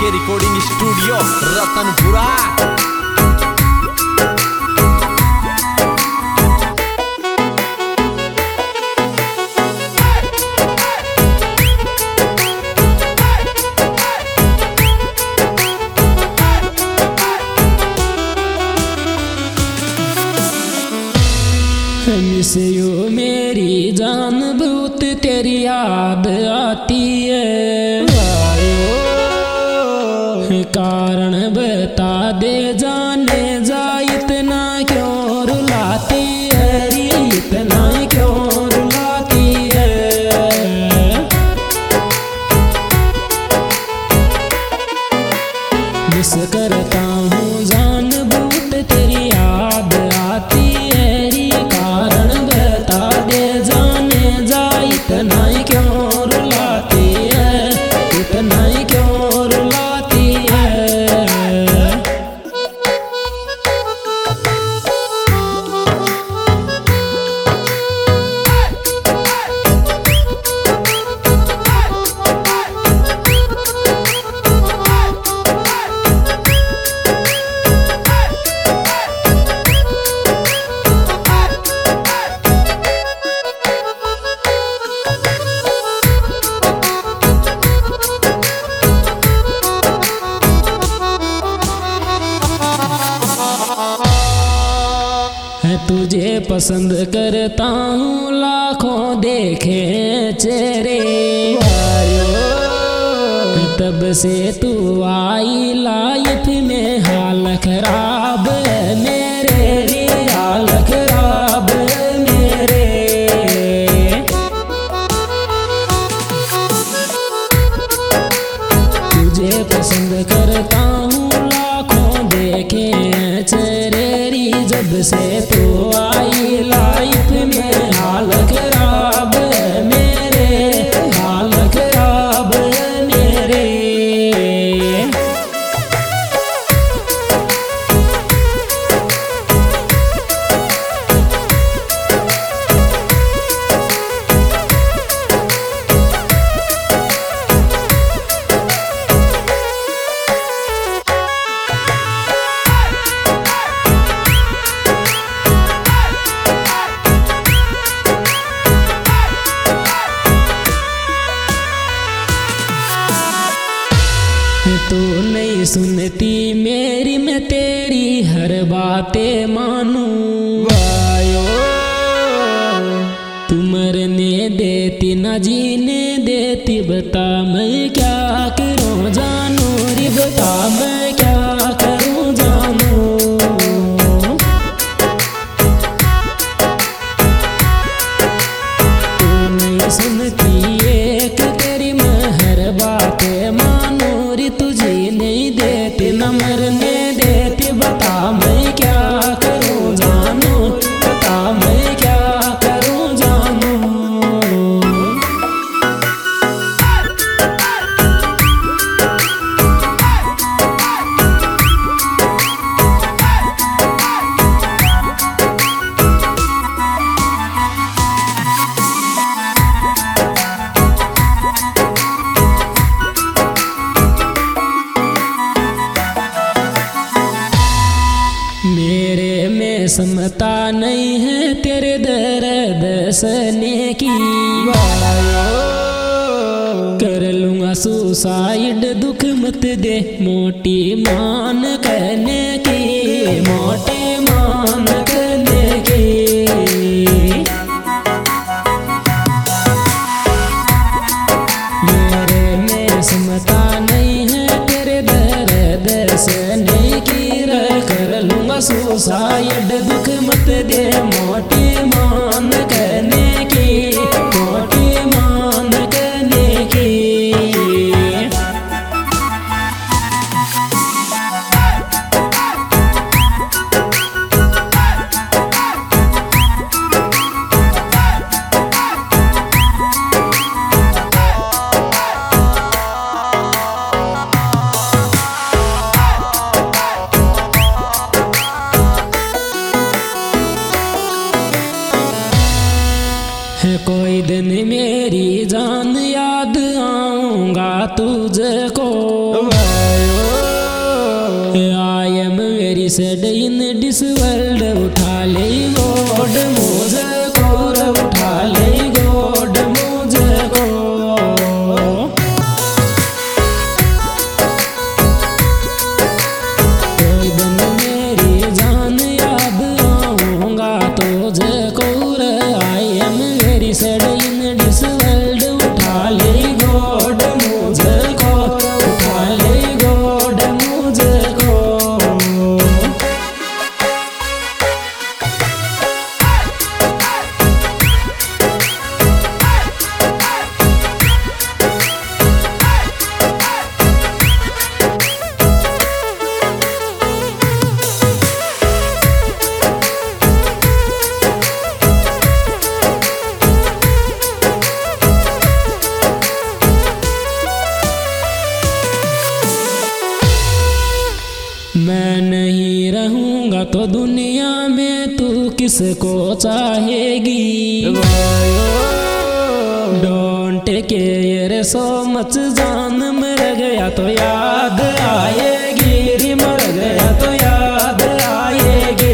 के recording studio Ratanpura. Miss you मेरी जान बहुत तेरी याद आती है, कारण बता दे जाने जा इतना क्यों रुलाती है, इतना क्यों रुलाती है। मिस करता हूँ जान बहुत तेरी याद आती है, कारण बता दे जाने जा इतना क्यों रुलाती है, इतना क्यों रुलाती है। तुझे पसंद करता हूँ लाखों देखे चेहरे, तब से तू आई लाइफ में हाल खराब है मेरे, हाल खराब है मेरे। तुझे पसंद करता हूँ लाखों देखे चेहरे, जब से तू आई लाइफ में हाल खराब है मेरे, हाल खराब है मेरे। तू नहीं सुनती मेरी, मैं तेरी हर बातें मानूं, तू मरने देती ना जीने देती, बता मैं क्या करूं जानू रे, बता मैं क्या करूं जानू। तू नहीं सुनती एक तेरी मैं हर बातें मानूं, तुझे नहीं देती न मरने देती, बता मैं क्या करूं जानू, बता मैं क्या करूं जानू। मेरे में समता नहीं है तेरे दर्द सहने की, कर लूंगा सुसाइड दुख मत दे मोटी मान कहने की, मोटी मान कहने की। मेरे में समता नहीं है तेरे दर्द सहने की, कर लूंगा सुसाइड दुख मत दे मोटी मान कहने की, मोटी मान कहने की। कोई दिन मेरी जान याद आऊंगा तुझको। I am very sad in this world, उठा ले गोड मुझको, उठा ले गोड मुझको। कोई दिन मेरी जान याद आऊंगा तुझको। I am very sad in this world, उठा ले गोड मुझको, उठा ले गोड मुझको। मैं नहीं रहूंगा तो दुनिया में तू किसको चाहेगी। डोंट केयर सो मच, जान मर गया तो याद आएगी, मर गया तो याद आएगी।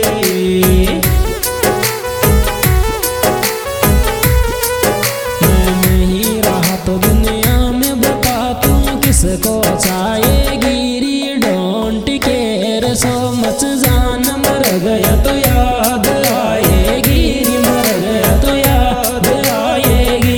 मैं नहीं रहा तो दुनिया में बता तू किसको चाहेगी। सो मच, जान मर गया तो याद आएगी, मर गया तो याद आएगी।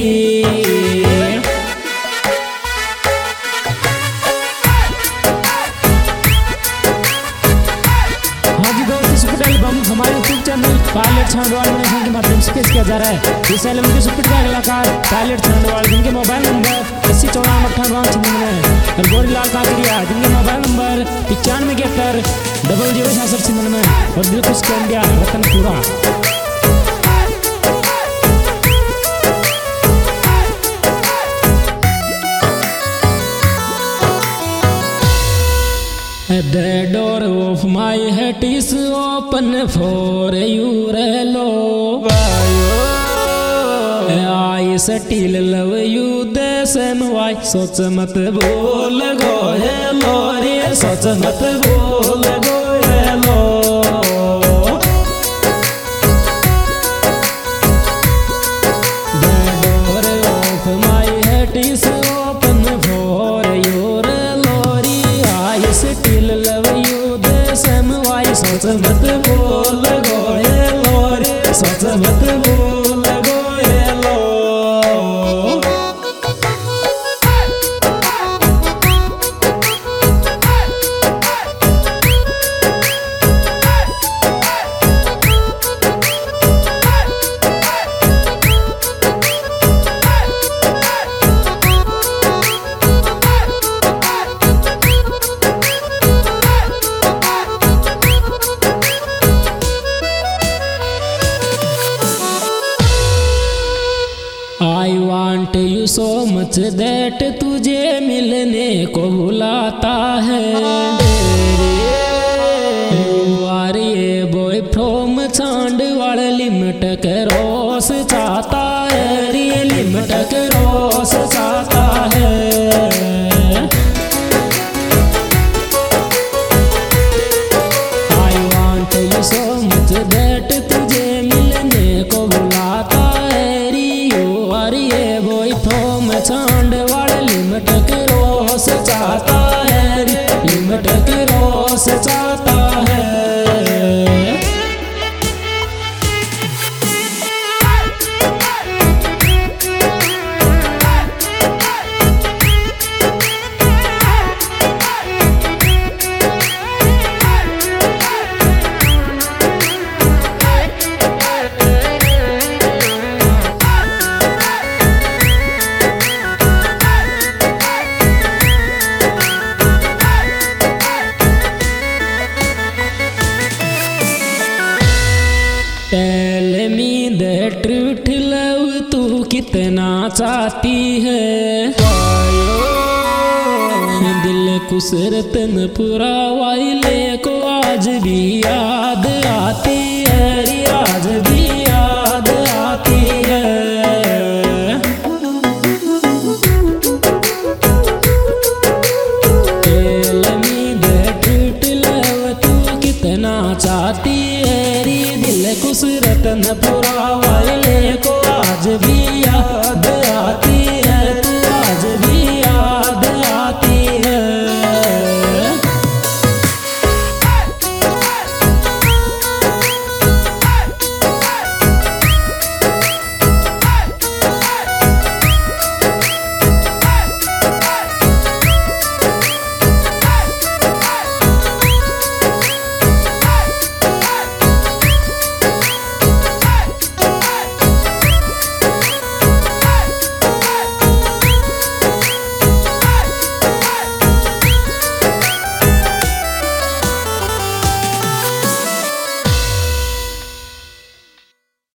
हाँ जी दोस्तों, सुपर एल्बम हमारे यूट्यूब चैनल पायलट छांडवाल के माध्यम से पेश किया जा रहा है। इस एल्बम के सुपर कलाकार पायलट छांडवाल, जिनके मोबाइल नंबर 805498 और गोरीलाल काकरिया, जिनके मोबाइल नंबर 95710066 और Dilkhush India Ratanpura. The door of my heart is open for your love. I still love you the same way. सोच मत बोल गो हेलो रे, सोच मत बोल गो hello. The door of my heart is open for your love. I still love you the same way. सोच मत बोल गो हेलो रे, सोच मत बोल गो hello. I want you so much that तुझे मिलने को बुलाता है। You are a boy from Chhandwal, limit cross चाहता है, रे लिमट क्रॉस चाहता है। I want you so much that तुझे मिलने को बुलाता है। छांडवाल लिमट क्रॉस चाहता है, लिमट क्रॉस चाहता है। Tell me the truth love, तू कितना चाहती है। दिल कुसरत न पूरा वाइले को आज भी याद आती